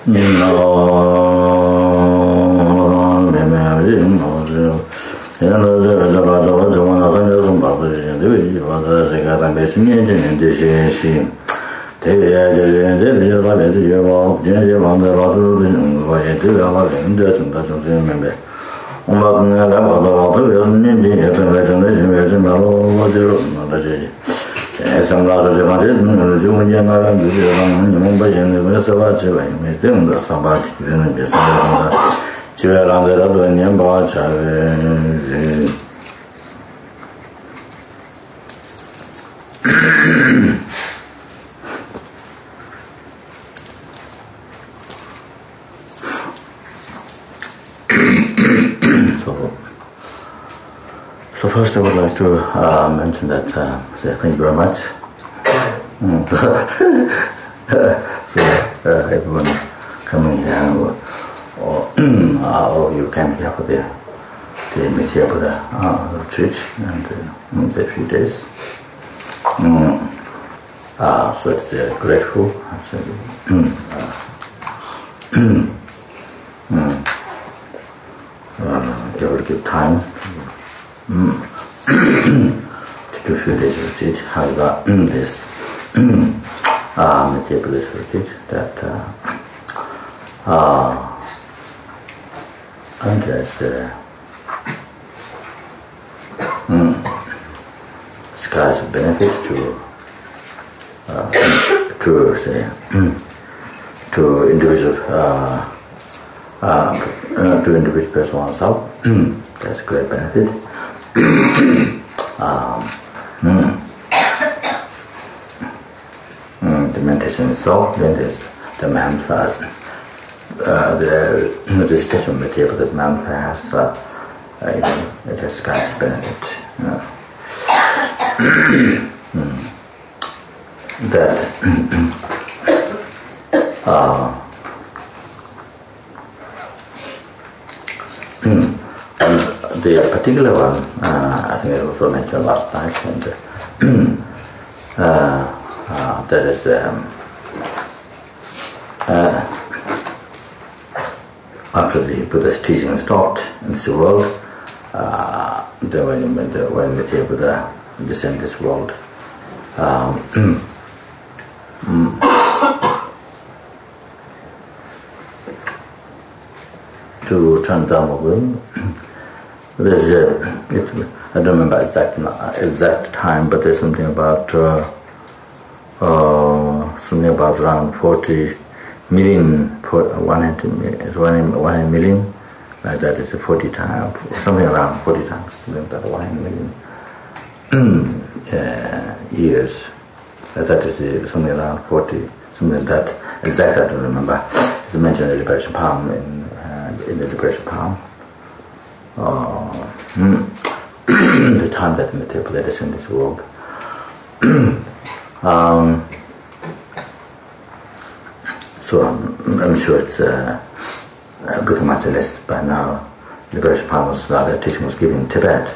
So first I would like to mention that, say thank you very much. So everyone coming here, or all of you came here for the meet here for the retreat and the few days. So it's grateful. You will give time to do a few days retreat. However, this Metapodist retreat that and there's scarce benefit to say to individual to individual person oneself. That's a great benefit. The meditation itself, then there's the mantra, the recitation of material for this mantra has it has scarce benefit. That the particular one, I think I also mentioned last night, and that is after the Buddha's teaching stopped in this world, when the Buddha descended this world, to turn Dharma will. There's I don't remember exact time, but there's something about around 40 million, 100 million, like that is 40 times, something around 40 times, something about 100 million years. That is something around 40, something like that. Exactly, I don't remember. It's mentioned in the Liberation Palm, in the Liberation Palm. The time that Metapodist in this world. So I'm sure it's pretty much less by now. Liberation Palm was the teaching was given in Tibet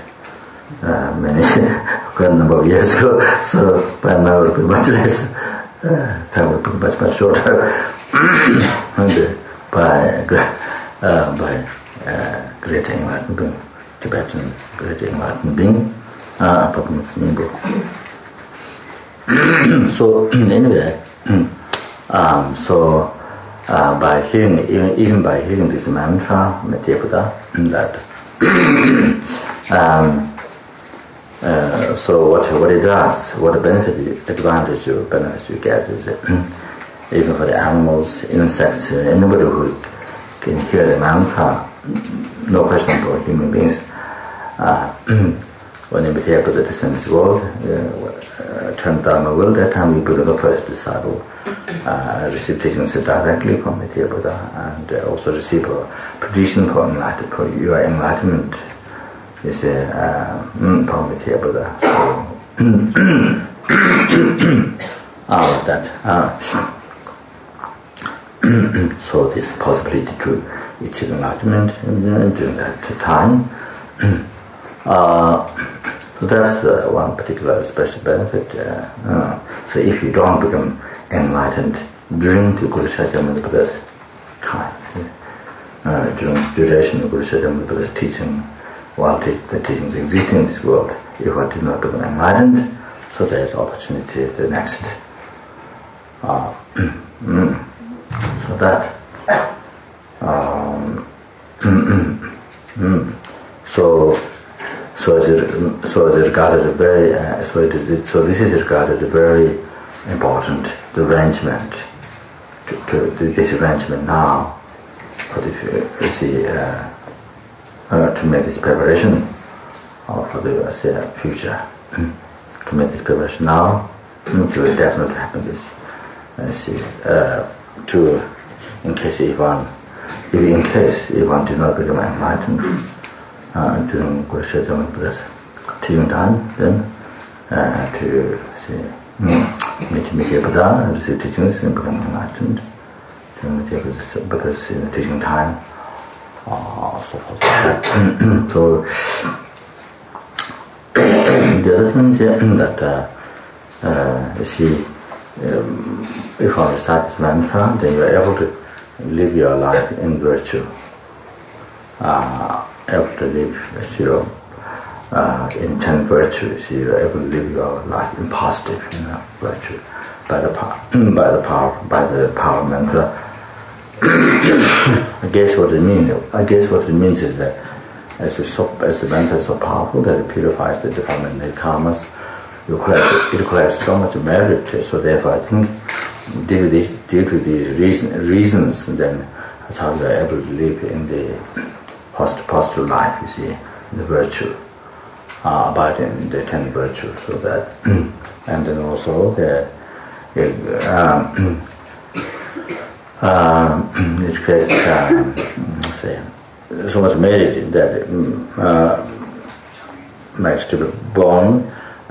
quite a number of years ago. So by now it will be much less. Time will be much shorter. And by greater enlightened being, Tibetan greater enlightened being, so anyway, by hearing, even by hearing this mantra, Metapodist, that so what it does, what advantage you get is even for the animals, insects, anybody who can hear the mantra, no question for human beings. When you behave with the descent this world, turn Dharma will, that time you become the first disciple, receive teachings directly from the Buddha, and also receive a petition for your enlightenment. You say, from the Buddha. So this possibility to achieve enlightenment during that time. So that's one particular special benefit. So if you don't become enlightened during the Guru Shakyamuni Buddha's kind. During the duration of Guru Chaitanya Buddha's teaching, while the teachings existing in this world, if one did not become enlightened, so there is opportunity the next. So that. So this is regarded a very important arrangement. This arrangement now, for to make this preparation for the future. To make this preparation now, to definitely happen this. In case if one did not become enlightened during Guru Chaitanya Buddha's teaching time, then to meet Buddha and receive teachings and become enlightened during the Buddha's teaching time, so forth. So the other thing is that if one recites mantra, then you are able to live your life in virtue. Able to live in 10 virtues, you are able to live your life in positive, virtue by the power of mantra. I guess what it means is that as the mantra is so powerful that it purifies the defilement karmas, it collects so much merit. So therefore, I think due to these reasons, then that's how we are able to live in the positive life, in the virtue, abiding in the 10 virtues, so that, and then also it creates, so much merit that makes to be born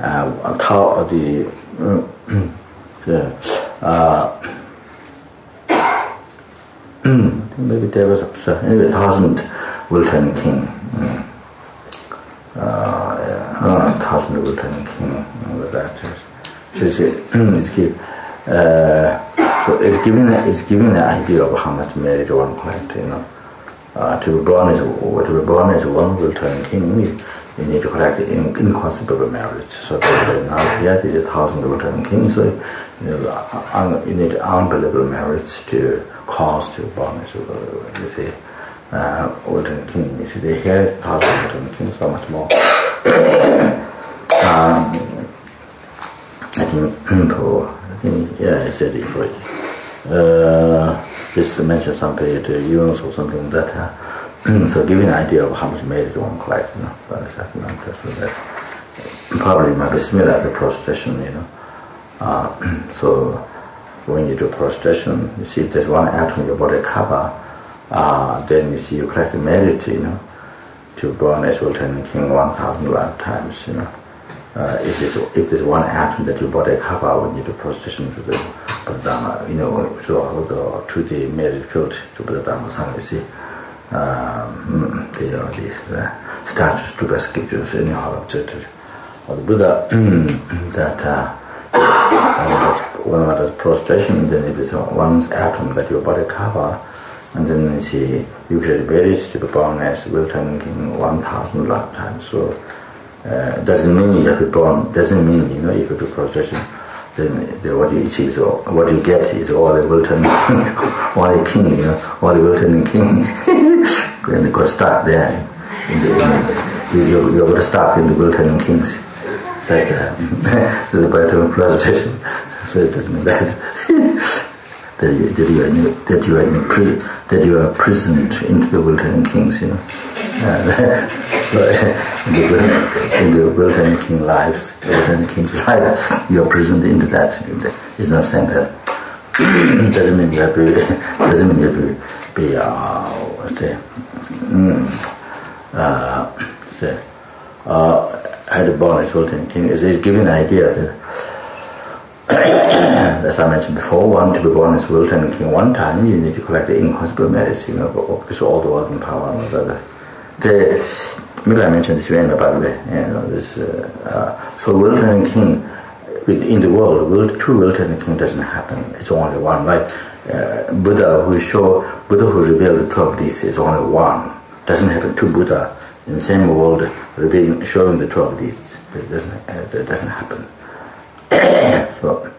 maybe there was 1,000 Wilton King. 1,000 Wilton King. So it's giving an idea of how much merit one collects. To be born as one Wilton King, you need to collect inconceivable merits. So now here is 1,000 Wilton Kings. So you need unbelievable merits to cause to be born as Wilton King. You see, they hear 1,000 Wilton Kings, so much more. I said just to mention something to Yuans or something like that. So giving an idea of how much merit one collects, so that probably might be similar to prostration, So when you do prostration, you see if there's one atom in your body cover, then you see you collect merit, to burn as Wilton King 1,000 lifetimes, if there's one atom that your body cover when you do prostration to the Buddha, to the merit field to Buddha Dhamma Sangha, you see. The statues to the sculptures anyhow objective of the Buddha that when one does prostration, then it is one atom that your body cover, and then you see you create berries to be born as Wilton King 1,000 lifetimes. So doesn't mean you have to be born, doesn't mean if you do prostration then what you achieve, what you get is all the Wilton all the king, all the Wilton King. And you got to start there. You're going to start in the Wilton Kings. It's like the better presentation. So it doesn't mean that you are imprisoned into the Wilton Kings. So in the Wilton King lives, the Wilton King's life, you are imprisoned into that. It's not saying that. It doesn't mean you have to be had a born as Wilton King. It's giving an idea that, as I mentioned before, to be born as Wilton King one time, you need to collect the inconceivable merits, because all the world and power and other. Maybe I mentioned this anyway, by the way. So Wilton King in the world, two Wilton King doesn't happen. It's only one. Like Buddha who revealed the 12 deeds is only one. Doesn't have two Buddha in the same world showing the 12 deeds. That doesn't happen. So,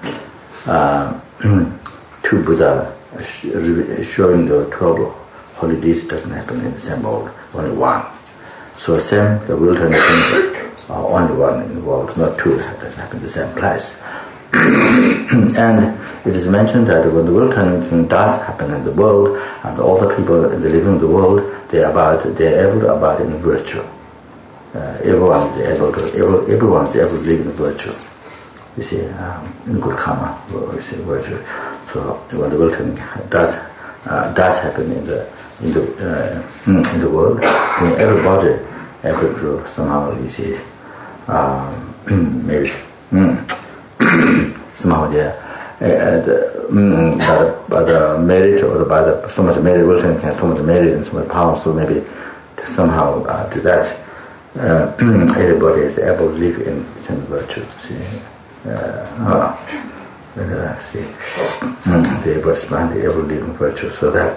two Buddha showing the 12 holy deeds doesn't happen in the same world. Only one. So same, the will turn things are only one in the world, not two. It doesn't happen in the same place. And it is mentioned that when the will turning thing does happen in the world, and all the people in the living the world, they are able to abide in virtue. Everyone is able to live in virtue. You see, in good karma, you see virtue. So when the will turning does happen in the world, then everybody able to somehow, you see, maybe. Somehow by the merit or by the so much merit will can so much merit and so much power, so maybe to somehow do that everybody is able to live in virtue. See, the able to live in virtue, so that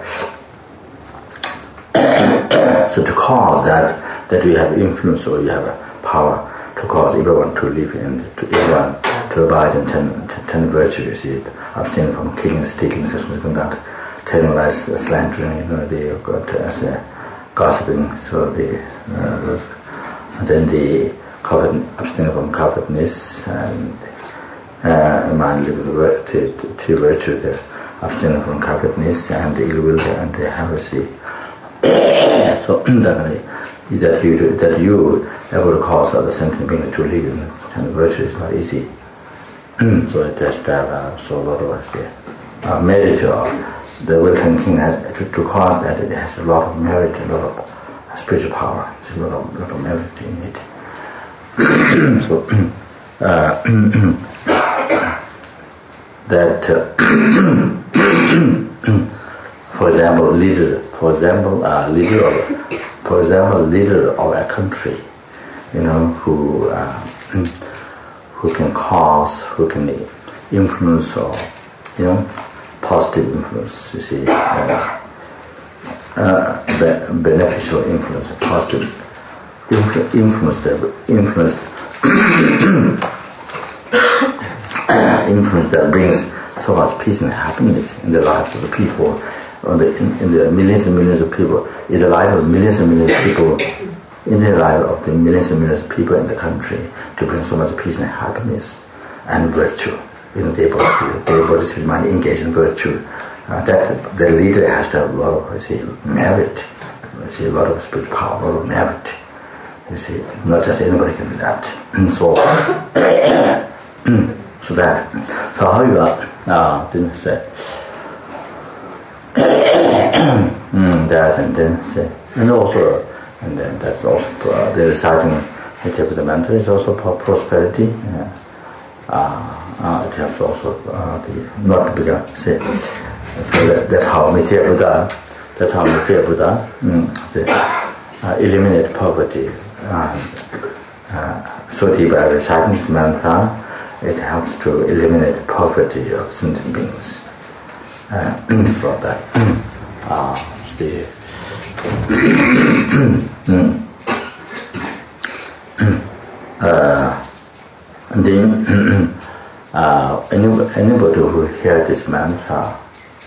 so to cause that we have influence or you have a power to cause everyone to live in, to everyone to abide in ten virtues, you see, abstain from killing, stealing, misconduct, telling lies, slandering, they got gossiping, so and then the abstain from covetousness, and man live to virtue, the abstain from covetousness and the ill will and the heresy. So that you able to cause other sentient beings to live in and virtue is not easy. So it has to have so a lot of us here. Merit the will thinking to cause that it has a lot of merit, a lot of spiritual power, there's a lot of merit in it. So that for example, leader of a country, who can cause, who can influence, or positive influence. You see, beneficial influence, positive influence that brings so much peace and happiness in the lives of the people. In the millions and millions of people, in the life of millions and millions of people, in the life of the millions and millions of people in the country, to bring so much peace and happiness and virtue. The body, spirit, mind engage in virtue. That the leader has to have a lot of, merit. A lot of spiritual power, a lot of merit. Not just anybody can do that. So how you are? Didn't say. That and then say, and then that's also the reciting the Tepida mantra is also prosperity. It helps also the not Buddha. Say, that's how Mithya Buddha. Eliminate poverty. So by reciting this mantra, it helps to eliminate poverty of sentient beings. So that and then anybody who hears this mantra,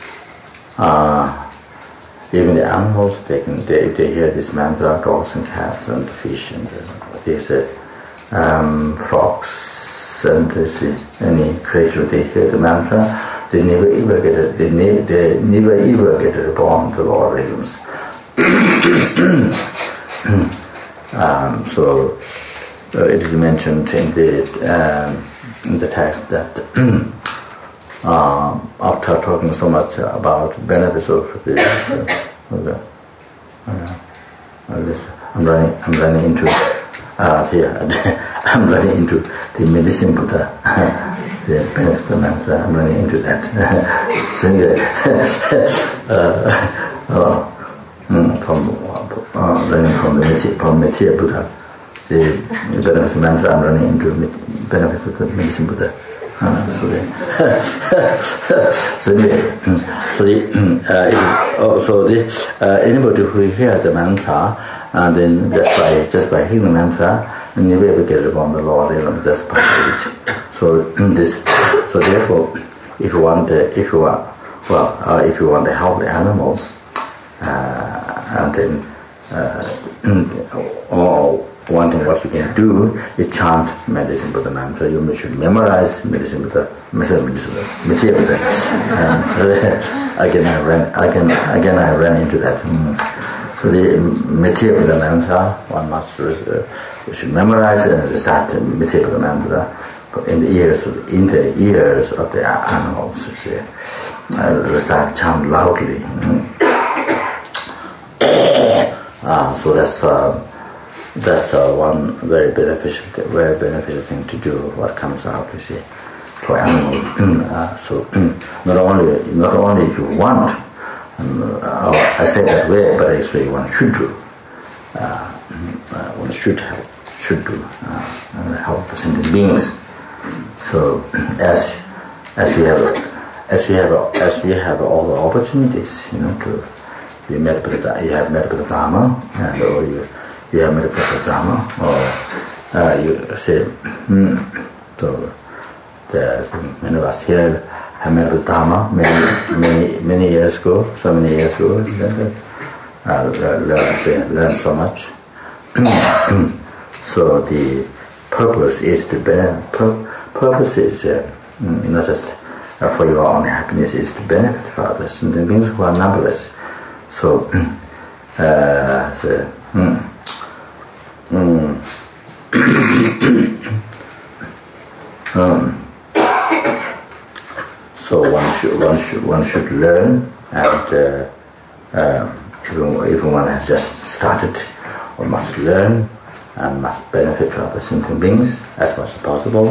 even the animals, if they hear this mantra, dogs and cats and fish and frogs and any creature, they hear the mantra, they never ever get reborn to lower realms. So it is mentioned in the text that after talking so much about benefits of I'm running into I'm running into the medicine Buddha. The benefits of mantra, I'm running into that. From Mithya Buddha, the benefits of mantra, I'm running into benefits of medicine Buddha. Anybody who hears the mantra, and then just by hearing the mantra, and you will be able to get upon the Lord. That's part of it. So therefore, if you want to help the animals, and then or one thing what you can do is chant medicine Buddha mantra. You should memorize medicine Buddha. Again I ran into that. So the Mithya Buddha mantra, one must you should memorize and recite the Mithya Buddha mantra in the ears of the animals. Recite, chant loudly. So that's one very beneficial thing to do. What comes out, you see, for animals. So not only if you want, I say that way, but actually one should do. One should do help the sentient beings. So as you have all the opportunities, to you have met with the Dharma, and or you have met with the Dharma, or you say, so many of us here have met with Dharma many years ago, so many years ago, learn so much. So the purpose is purpose is not just for your own happiness, is to benefit for others, and the beings who are numberless. So, so one should learn, and even one has just started, one must learn and must benefit to other sentient beings as much as possible.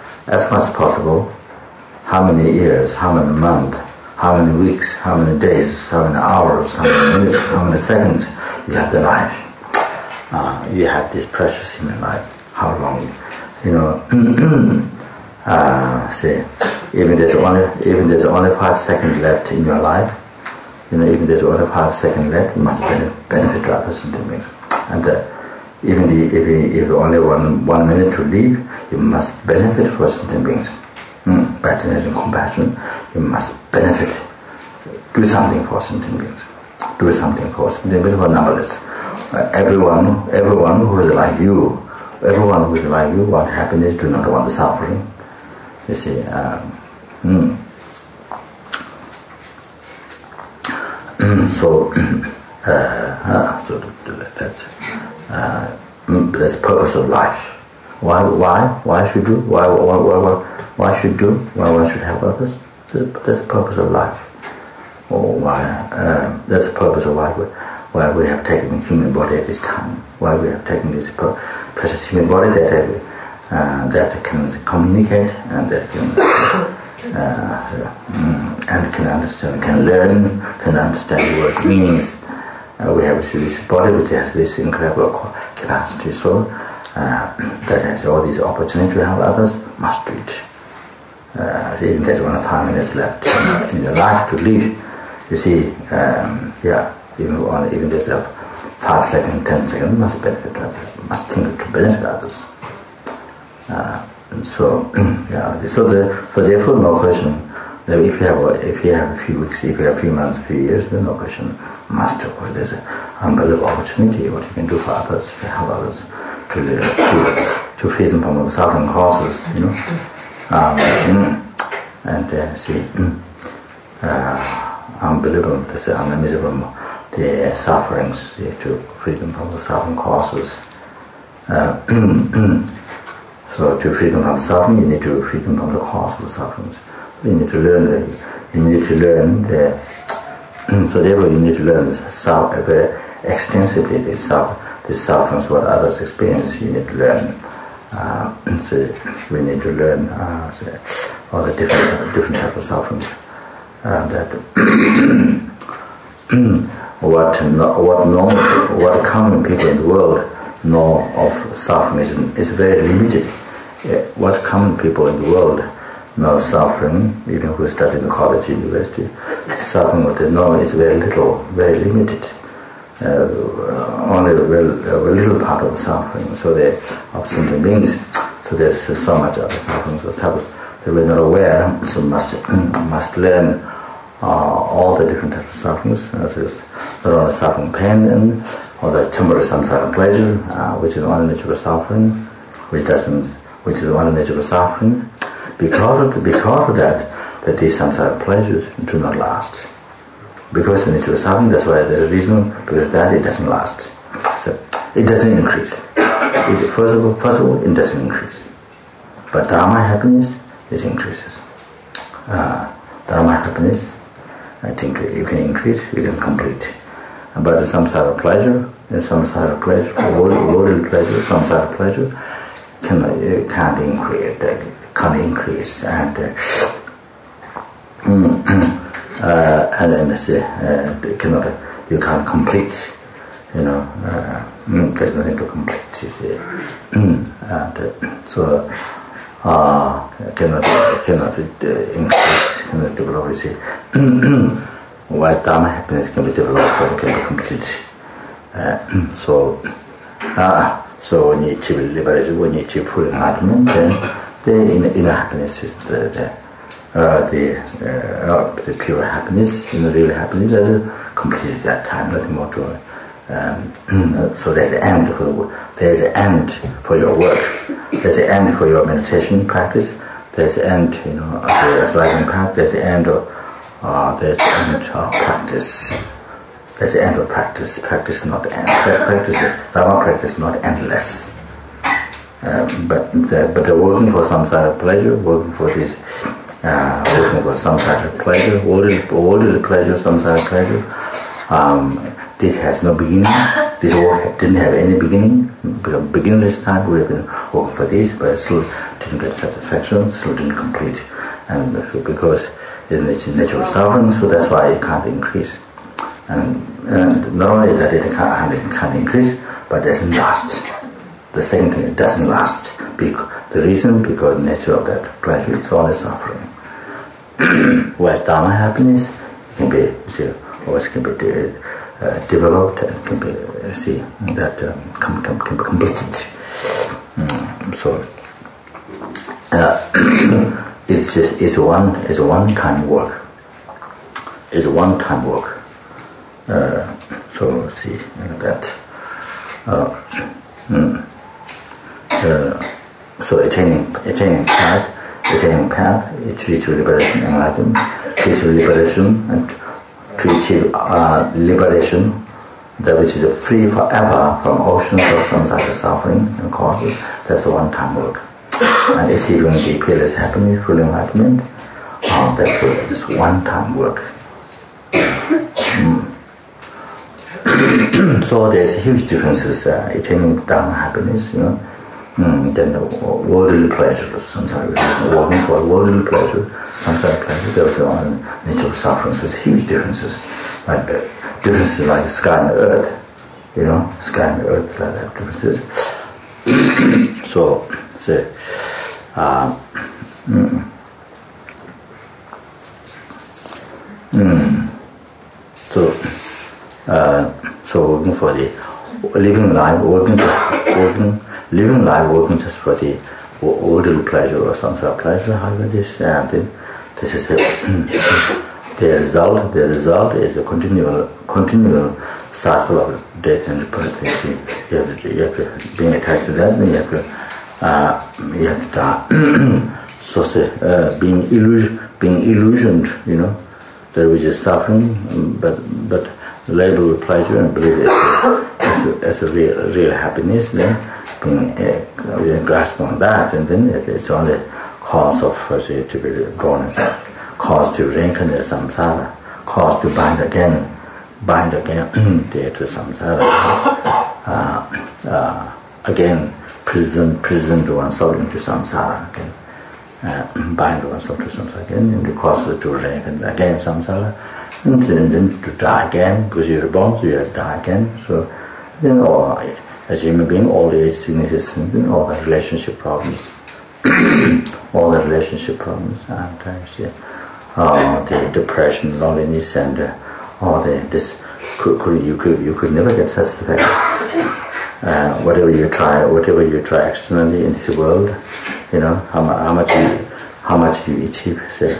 How many years, how many months, how many weeks, how many days, how many hours, how many minutes, how many seconds you have the life. You have this precious human life. How long? Say, even there's only 5 seconds left in your life. Even there's only 5 seconds left, you must benefit to others and beings. And if only one minute to live, you must benefit for sentient beings. Patronage and compassion, you must benefit. Do something for sentient beings. Do something for sentient beings who are numberless. Everyone who is like you, want happiness, do not want suffering. You see, so that's the purpose of life. Why should do? Why should do? Why one should help others? That's the purpose of life. Or why? That's the purpose of life. Why we have taken human body at this time? Why we have taken this precious human body that can communicate and that can and can understand, can learn, can understand the word's meanings. We have this body which has this incredible capacity. So that has all these opportunities to help others. Must do it. Even there's 1 or 5 minutes left in your life to live. You see, even there's 5 seconds, 10 seconds, must benefit others, must think to benefit others. So therefore, no question. If you have a few weeks, if you have a few months, a few years, then no question. Master, there's an unbelievable opportunity. What you can do for others, to help others, to free them from the suffering causes, and see, unbelievable, that's unmiserable, the sufferings, to free them from the suffering causes. So to free them from suffering, you need to free them from the cause of the sufferings. You need to learn. So therefore, you need to learn very extensively the sufferings what others experience. You need to learn. So we need to learn all the different types of sufferings. What common people in the world know of suffering is very limited. What common people in the world no suffering, even who study in college, university, suffering what they know is very little, very limited. Only a very little part of the suffering. So they're absent beings. So there's so much of the suffering. So they were not aware. So must learn all the different types of sufferings. Not only suffering pain or the temporary samsara pleasure, which is one nature of suffering, which is one nature of suffering. Because of that these samsara pleasures do not last. Because the nature of suffering, that's why there's a reason, because that it doesn't last. So it doesn't increase. First of all, it doesn't increase. But Dharma happiness, it increases. Dharma happiness, I think you can increase, you can complete. But the samsara pleasure, worldly pleasure, samsara pleasure, can't increase, and you can't complete. There's nothing to complete. You see, so cannot increase, cannot develop. You see, while Dharma happiness can be developed or can be complete. So when you achieve liberation, when you achieve full enlightenment, then the inner happiness is the pure happiness, real happiness that is completed at that time, nothing more to so there's an end for the work. There's an end for your work. There's an end for your meditation practice. There's an end, of the writing path. There's an end of practice. There's the end of practice. Practice not end. Dharma practice not endless. But they're working for samsara pleasure, working for this, working for samsara pleasure, worldly pleasure, samsara pleasure. This has no beginning. This work didn't have any beginning. Beginningless time we have been working for this, but still didn't get satisfaction, still didn't complete, and because it's natural suffering, so that's why it can't increase. And not only that it can't increase, but it doesn't last. The second thing, it doesn't last. The reason, because the nature of that pleasure is only suffering. Whereas Dharma happiness can be developed and can be can be completed. So it's one time work. It's one time work. So see that. So attaining path, it reaches liberation, enlightenment, reaches liberation, and to achieve liberation, that which is free forever from oceans of samsara suffering and causes. That's a one-time work. And achieving the peerless happiness, full enlightenment, that is one-time work. So there's huge differences attaining Dharma happiness, then the worldly pleasure, samsara, working for worldly pleasure, samsara pleasure, there was one nature of suffering. So there's huge differences, like differences like sky and earth, sky and earth, like that differences. So working for the living life, working just for the worldly pleasure or samsara pleasure. However, this is the result is a continual cycle of death and birth. You have to being attached to that, then you have to die. So being illusioned, that which is suffering, but label with pleasure and believe it as a real happiness, then being grasping on that, and then it's only cause of to be born as cause to reincarnate samsara, cause to bind again there to samsara, again prison to oneself into samsara again, bind oneself to samsara again, and the cause to reincarnate again samsara, and then to die again, because you're born, so you have to die again. So as a human being, all the sicknesses and all the relationship problems, all the relationship problems, and the depression, loneliness, and all this. You could never get satisfaction. Whatever you try externally in this world, how much you achieve. Say,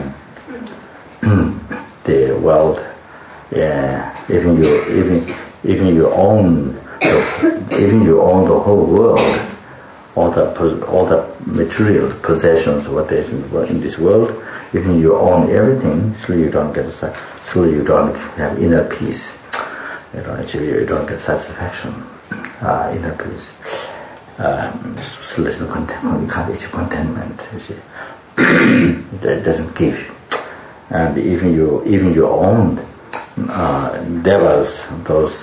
the world, even you own the whole world, all the material possessions what there is in this world, even you own everything, still you don't have inner peace. Actually you don't get satisfaction, inner peace. Still there's no contentment. You can't achieve contentment. You see, that doesn't give you. And even you own devas, those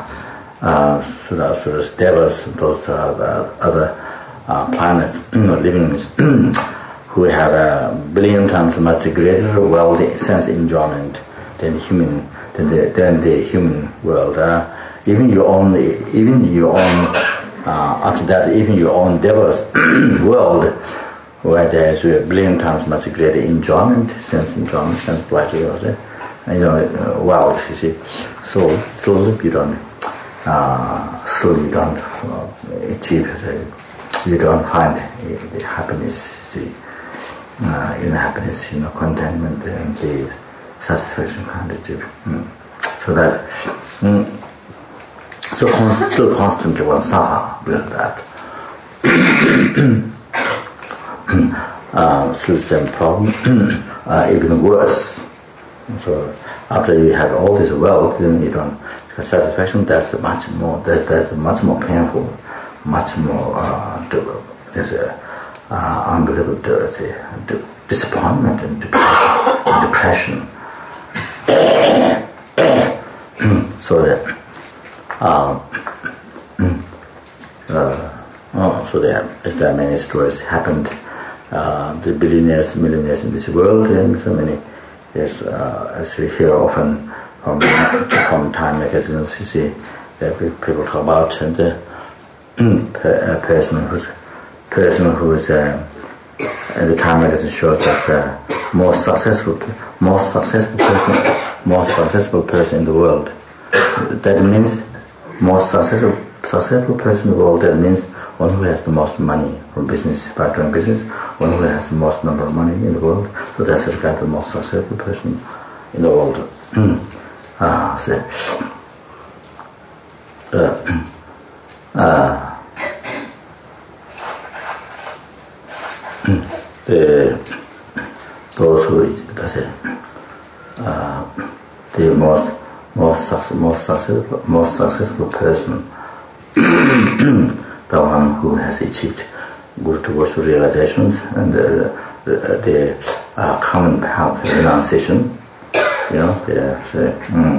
devas, those other planets, living who have a billion times much greater worldly sense enjoyment than the human world. Even you own after that, even your own devas world, where there's a billion times much greater enjoyment, sense pleasure, wealth. You see, so you don't achieve. You don't find the happiness. See, in happiness, contentment and the satisfaction can't achieve. So that, still constantly one suffer with that. Still same problem, even worse. So after you have all this wealth, then you don't get satisfaction. That's much more painful, much more. There's a unbelievable disappointment and depression. So that there are many stories happened. The billionaires, millionaires in this world, and so many. Yes, as we hear often from Time magazines, you see that people talk about the person who's and the Time magazine shows that the most successful person in the world. That means most successful person in the world. That means one who has the most money from business, by doing business, one who has the most number of money in the world. So that's the most successful person in the world. Those who the most successful person, the one who has achieved good towards realizations and the common path renunciation, the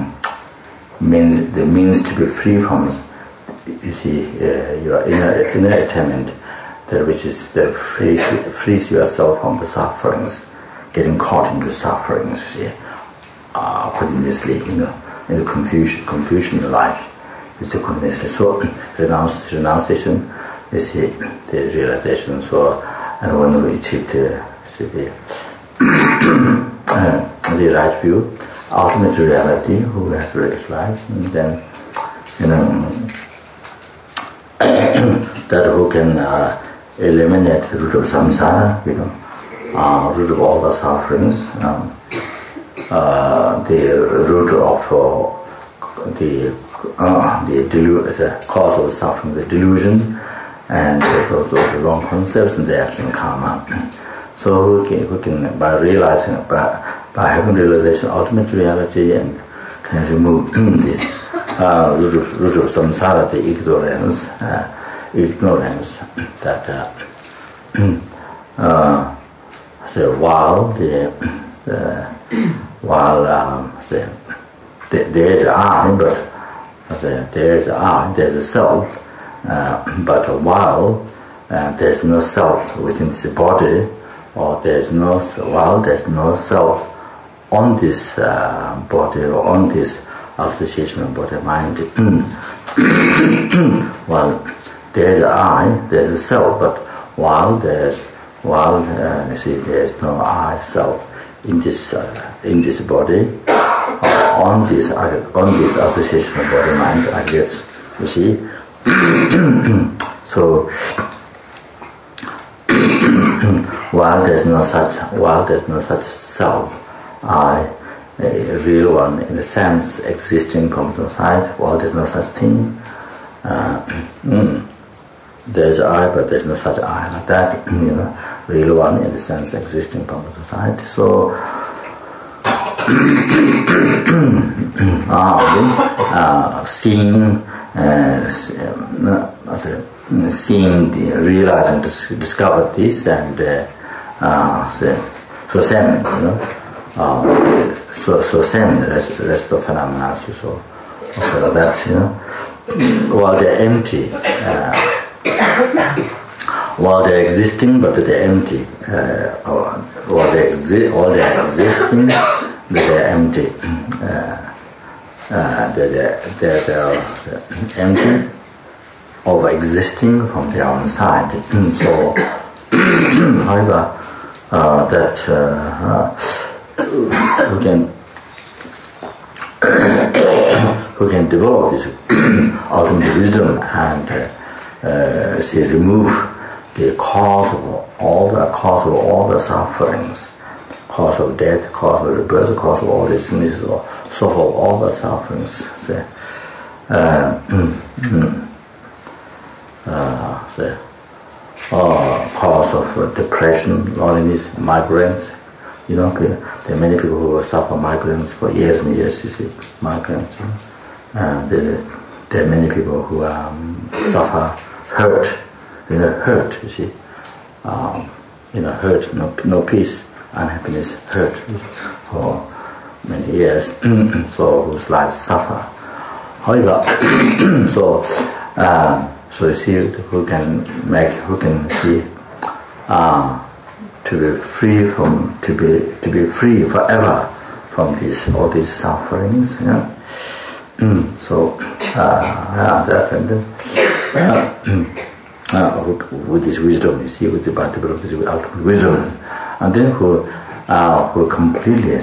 means to be free from, you see, your inner attainment, that frees yourself from the sufferings, getting caught into sufferings, you see, continuously, in the confusion in life. It's a continuously. So renunciation is the realization. So, and when we achieve the right view, ultimate reality, who has realized, and then that who can eliminate the root of samsara, root of all the sufferings, the root of the cause of suffering, the delusion, and also the wrong concepts and the action karma. So we can by having realization, ultimate reality, and can remove this root of samsara, the ignorance that there's I, but there's I, there's a self, but while there's no self within this body, or there's no self on this body, or on this association of body mind. Well, there's I, there's a self, but while there's no I self in this body, on this association of body mind aggregates. You see, so while there's no such self, I, a real one in the sense existing from the side, while there's no such thing. There's I, but there's no such I like that. Real one in the sense existing from the side. So seeing, realize and discover this, and so same, so same the rest of the phenomena. So like that, while they're empty, while they're existing, but they're empty. While they're existing, but they're empty. They're empty of existing from their own side. So, however, that who can develop this ultimate wisdom and remove the cause of all the sufferings, cause of death, cause of rebirth, cause of all these things, so for all the sufferings. Cause of depression, loneliness, migraines. There are many people who suffer migraines for years and years. You see, migraines. There are many people who suffer hurt. Hurt. You see, hurt. No peace, unhappiness, hurt for many years. So whose lives suffer. However, so you see, who can see to be free forever from all these sufferings. So that and then with this wisdom, you see, with the particle of this ultimate wisdom, and then who completely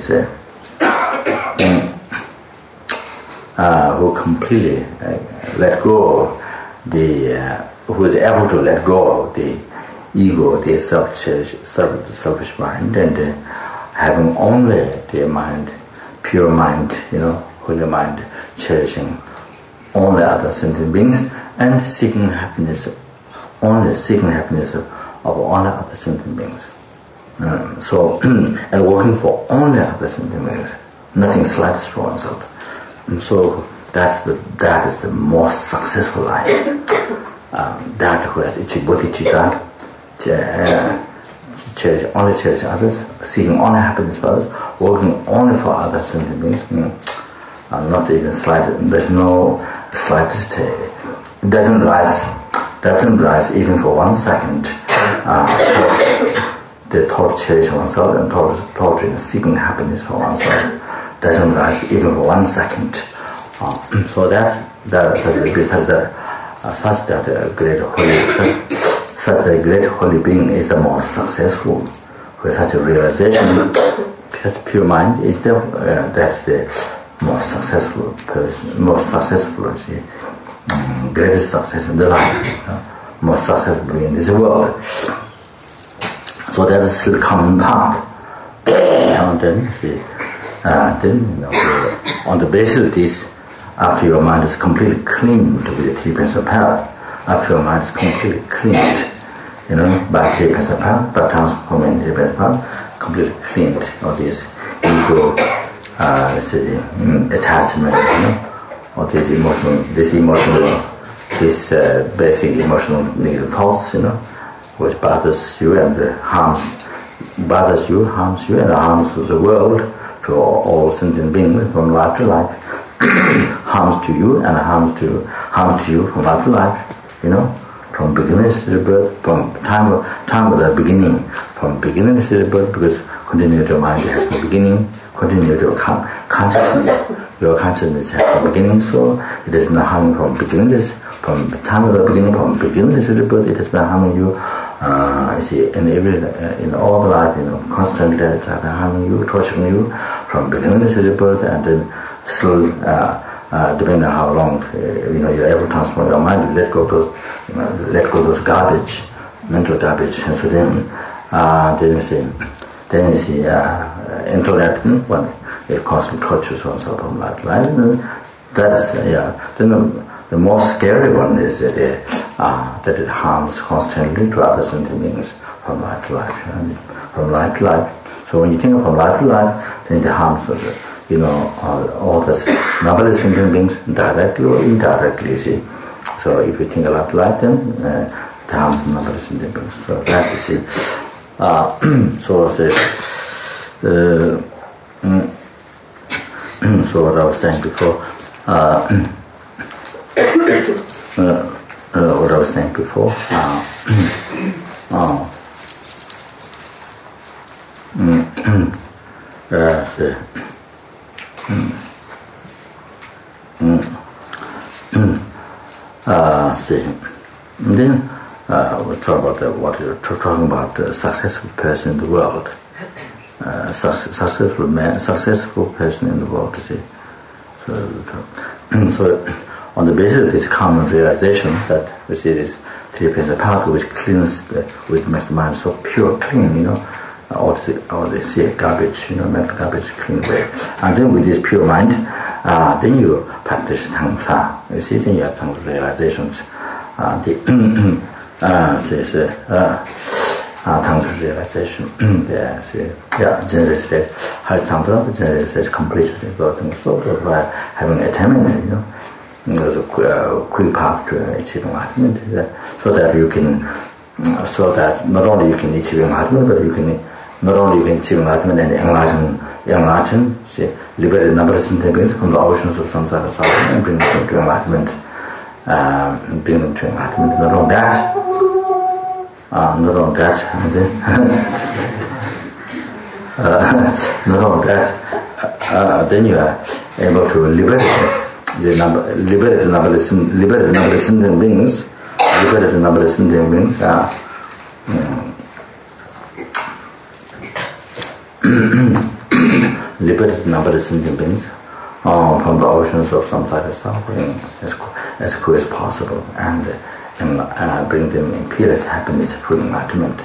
let go who is able to let go of the ego, the selfish mind, and having only the mind, pure mind, holy mind, cherishing only other sentient beings, and seeking happiness of only other sentient beings. And working for only other sentient beings, nothing slightest for oneself. And so that is the most successful life. That who has achieved bodhicitta, cherish others, seeking only happiness for others, working only for other sentient beings. Not even slightest. There's no slightest. It doesn't rise even for 1 second. The thought of cherishing oneself and thought of seeking happiness for oneself doesn't rise even for 1 second. So such that a great holy being is the most successful. With such a realization, because pure mind is that's the most successful person, greatest success in the life, most successful in this world. So that is the common path. And then on the basis of this, after your mind is completely cleaned with the 3 principal path, after your mind is completely cleaned, by 3 principal path, by transforming 3 principal path, completely cleaned of this ego, attachment, or this basic emotional negative thoughts, which bothers you and harms you, and harms the world, to all sentient beings from life to life. Harms to you and harm to you from life to life, from beginningless to rebirth, from time of the beginning, from beginningless to rebirth, because continuity of mind has no beginning, continuity of consciousness, your consciousness has no beginning, so it has been harming from beginningless, from time of the beginning, from beginningless to rebirth, it has been harming you You see, in all the life, constantly harming you, torturing you from beginning of the birth, and then still, depending on how long, you ever transform your mind, you let go of those garbage, mental garbage, and so then you see, intellect, when it constantly tortures oneself from life to life, and that is, then the most scary one is that it harms constantly to other sentient beings from life to life. From life to life. So when you think of from life to life, then it harms, all the numberless sentient beings directly or indirectly, you see. So if you think of life to life, then it harms the numberless sentient beings. So that, you see. So what I was saying before, what I was saying before. Then we'll talk about what you're talking about, the successful person in the world. Successful person in the world, you see. So on the basis of this common realization that we see this three-phase pathway which cleans, which makes the mind so pure, clean, all this garbage, mental garbage, clean away. And then with this pure mind, then you practice Tangsa. You see, then you have Tangsa realizations. Tangsa realization. General state has Tangsa, but general state is complete. So by having attainment, there's a quick path to achieving enlightenment, so that not only you can achieve enlightenment, but not only you can achieve enlightenment and enlighten, liberate numberless sentient beings from the oceans of samsara suffering and bring them to enlightenment. Not only that, then you are able to liberate the numberless sentient beings. Liberate the numberless sentient beings. Liberate the numberless sentient beings from the oceans of samsara suffering as quick as possible, and bring them in peerless happiness through enlightenment.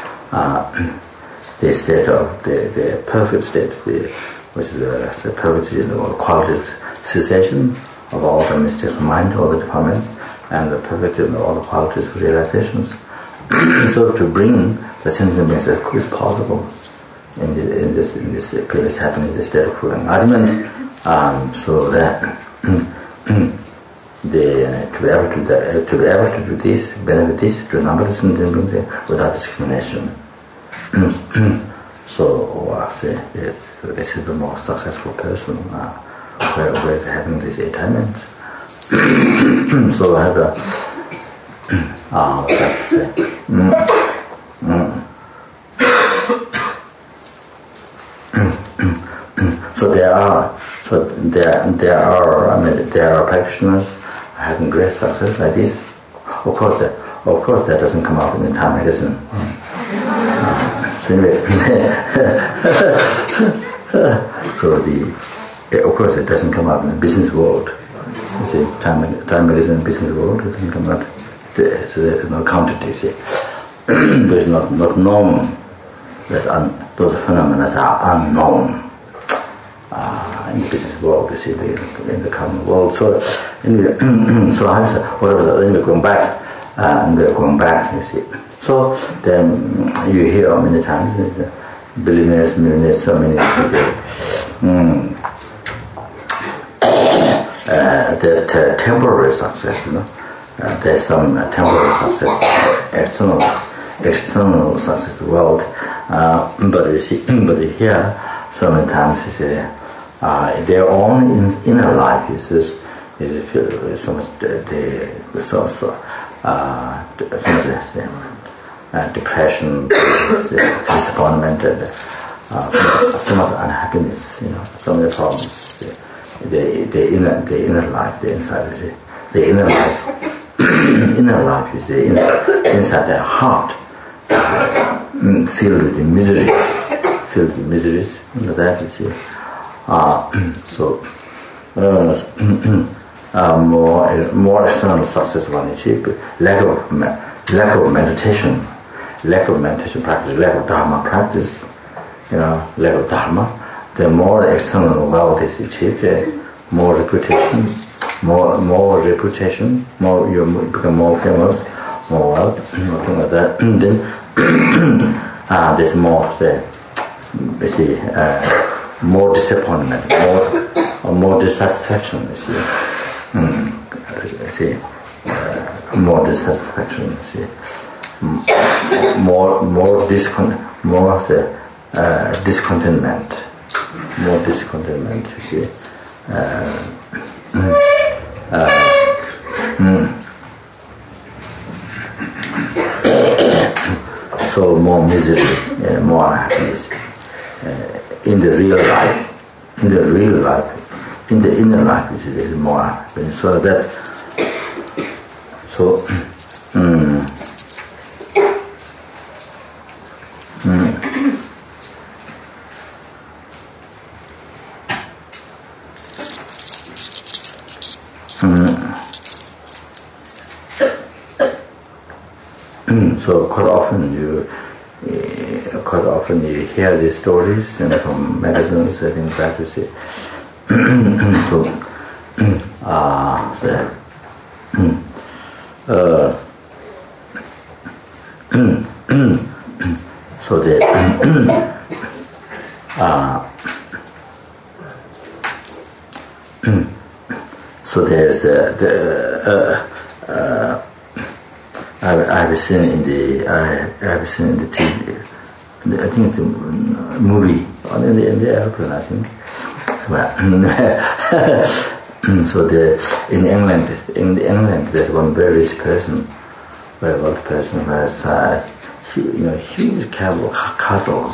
The state of the perfect state, which is the perfect state of all qualities, cessation of all the mistakes of mind, all the defilements, and the perfect state of all the qualities of realizations. So to bring the sentient beings as quick as possible in this peerless happiness, the state of full enlightenment, so that to be able to do this, benefit this to a number of sentient beings without discrimination. So this is the most successful person who is having this attainment. So I have there are practitioners having great success like this. Of course that doesn't come out in the Time magazine. So anyway, of course it doesn't come out in the business world. You see, Time magazine, business world, it doesn't come out. So there's no counted. You see, there's not known. Those phenomena are unknown. In the business world, you see, in the common world. So, anyway, so I said, then we're going back, you see. So then you hear many times billionaires, millionaires, so many the temporary success, there's some temporary success, external success in the world, but you see, here so many times you see their own inner life is so much depression, disappointment, so much unhappiness, so many problems. The inner life, the inside, the inner life is inside their heart. filled with the miseries, that you see. More external success one achieve, lack of meditation practice, lack of dharma practice, lack of dharma. The more external wealth is achieved, more reputation, you become more famous, more wealth, something like that. Then there's more, more disappointment, more dissatisfaction. More dissatisfaction. More discontentment. More discontentment. So more misery, more unhappiness in the real life. In the inner life, there is more unhappiness. So that. So quite often you hear these stories from magazines, things like that. So there's I've seen in the TV. I think it's a movie in the airplane. I think. So in England, there's one very rich person, very wealthy person who has huge castles.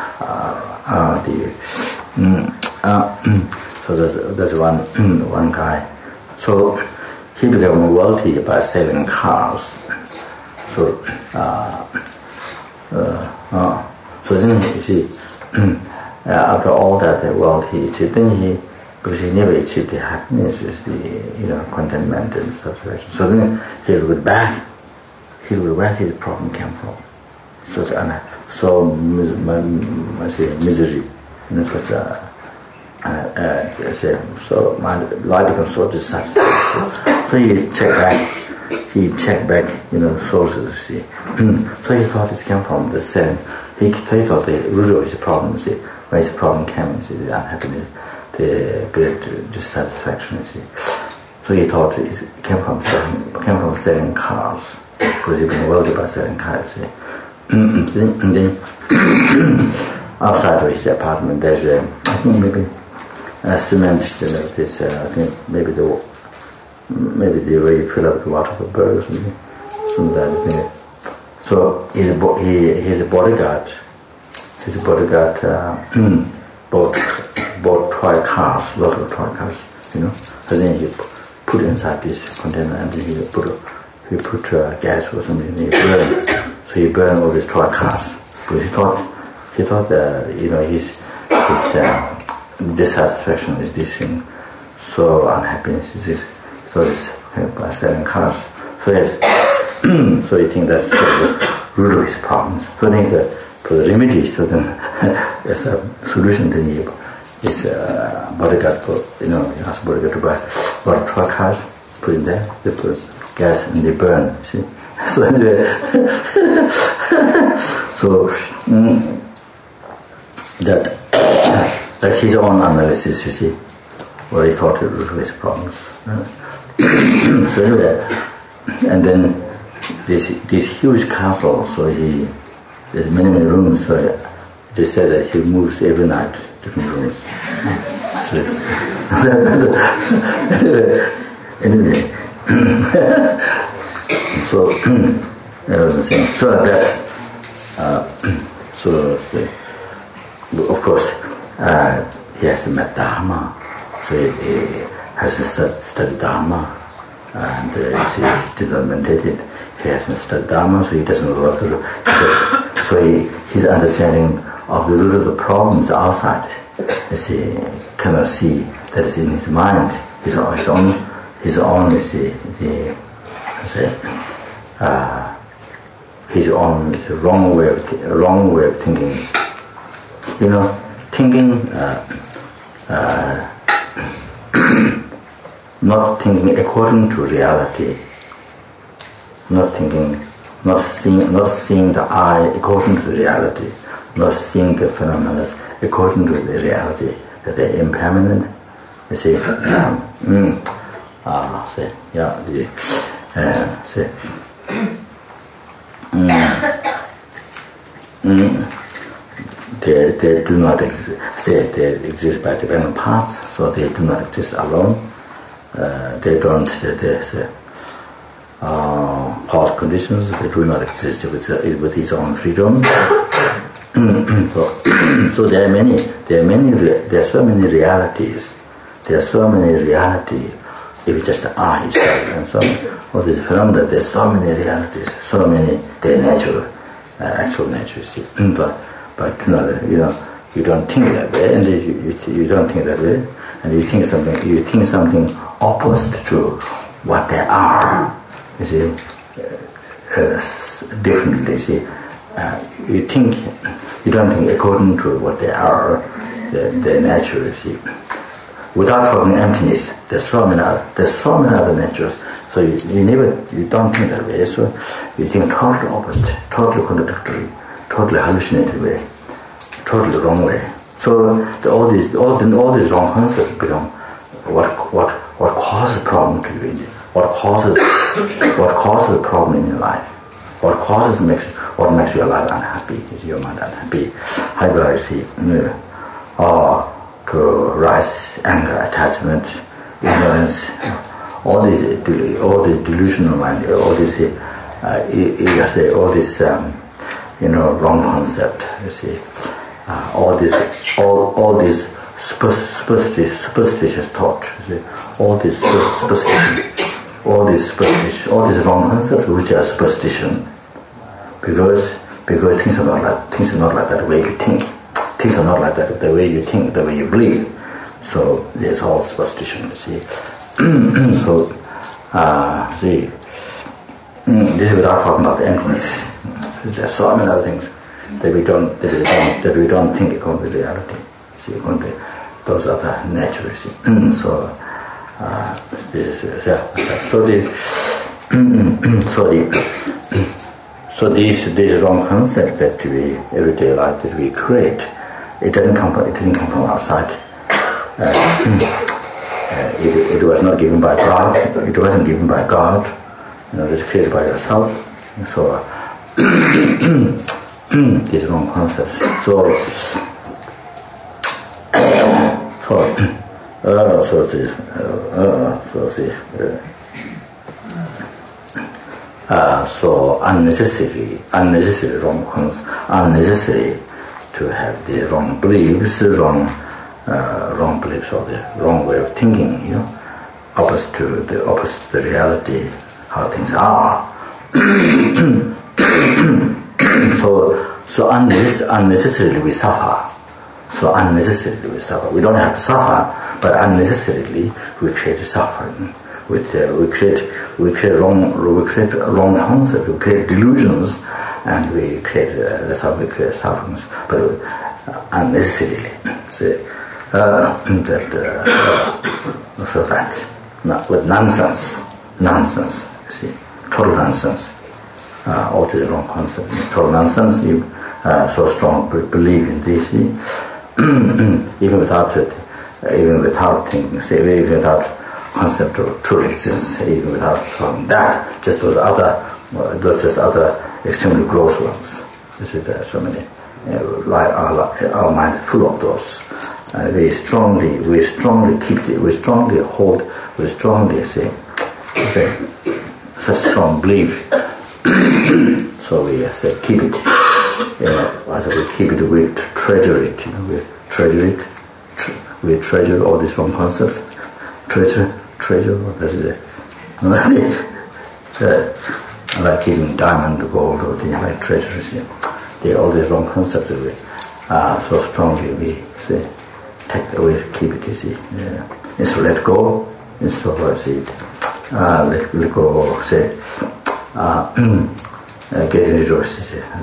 So there's one guy. So he became wealthy by selling cars. So then you see, after all that wealth he achieved, because he never achieved the happiness, is the contentment and satisfaction. So then he will go back. He will where his problem came from. Misery, so my life becomes so dissatisfied. So he checked back, sources. See, so he thought it came from the selling. He thought the root of his problem. See, where his problem came, see, the unhappiness, the great dissatisfaction. See, so he thought it came from selling cars, because he been wealthy by selling cars. See, and then outside of his apartment, there's I think maybe cement. This I think maybe the way you fill up the water for birds and something like that. So his bodyguard bought toy cars, lots of toy cars, and then he put inside this container, and then he put gas or something, and he burned. So he burned all these toy cars, because he thought his dissatisfaction is this thing, so unhappiness is this. So it's by selling cars. So yes, so you think that's the root of his problems. So I think for the remedy, so then as a solution, then he is bodyguard he asks bodyguard to buy a lot of truck cars, put in there, they put gas and they burn. See, so anyway, that's his own analysis. You see, where he thought the root of his problems. So anyway, and then this huge castle, so there's many rooms, so they said that he moves every night, different rooms, sleeps. Anyway, so that of course he has to met Dharma, so he has to study Dharma, and he did not meditate. He hasn't studied Dharma, so he doesn't know what to do. So his understanding of the root of the problem is outside. He cannot see that is in his mind. His own his own wrong way of thinking. Thinking not thinking according to reality. Not seeing the I according to the reality. Not seeing the phenomena according to the reality, that they're impermanent. You see, they do not exist. They exist by dependent parts, so they do not exist alone. They don't. Past conditions. They do not exist with its own freedom. So there are so many realities. There are so many realities. If it's just the eye itself and so all these phenomena, there's so many realities. So many. They're natural, actual nature. But you don't think that way, and you don't think that way, and you think something opposite to what they are. You see, differently. See, you don't think according to what they are, their nature. You see, without talking emptiness, there's so many other natures. So you don't think that way. So you think totally opposite, totally contradictory, totally hallucinated way, totally wrong way. So all these wrong concepts become what causes the problem to you. What causes the problem in your life? What makes your life unhappy? Is your mind unhappy? Hyperactivity, to rise, anger, attachment, ignorance, all these delusional mind, all this wrong concept. You see, all this superstitious thought. You see, all this superstition. All these wrong concepts, which are superstition, because things are not like that the way you think. Things are not like that the way you think, the way you believe. So there's all superstition. You see, so this is without talking about emptiness. There are so many other things that we don't think according to reality. See, according to those other natures. So. So these wrong concepts that we everyday life that we create, it didn't come from outside. It was not given by God. It wasn't given by God. It's created by yourself. So these wrong concepts. So unnecessary wrong concepts, unnecessary to have the wrong beliefs, wrong beliefs or the wrong way of thinking, opposite to the reality, how things are. So unnecessarily we suffer. So unnecessarily we suffer. We don't have to suffer, but unnecessarily we create suffering. We create wrong concepts. We create delusions, and we create. That's how we create sufferings. But unnecessarily. So with nonsense. See, total nonsense. All the wrong concepts. Total nonsense. So strong belief in this. See? even without thinking, even without concept of true existence, even without that, just those other extremely gross ones. This is so many. Our mind is full of those. We strongly say such strong belief. So we say keep it. As we keep it, we treasure it. We treasure all these wrong concepts. Treasure. That is it. Like keeping diamond, gold, or things like treasures. All these wrong concepts we so strongly we say take away, keep it easy. Instead of let go, instead of let go, say get rid of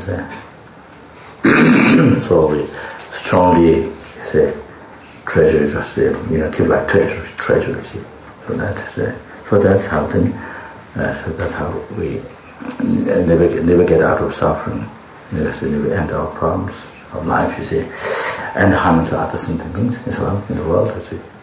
so we strongly say treasure, just keep like treasure. So that's how then. So that's how we never get out of suffering. Never end our problems of life. And harm to others and things as well in the world.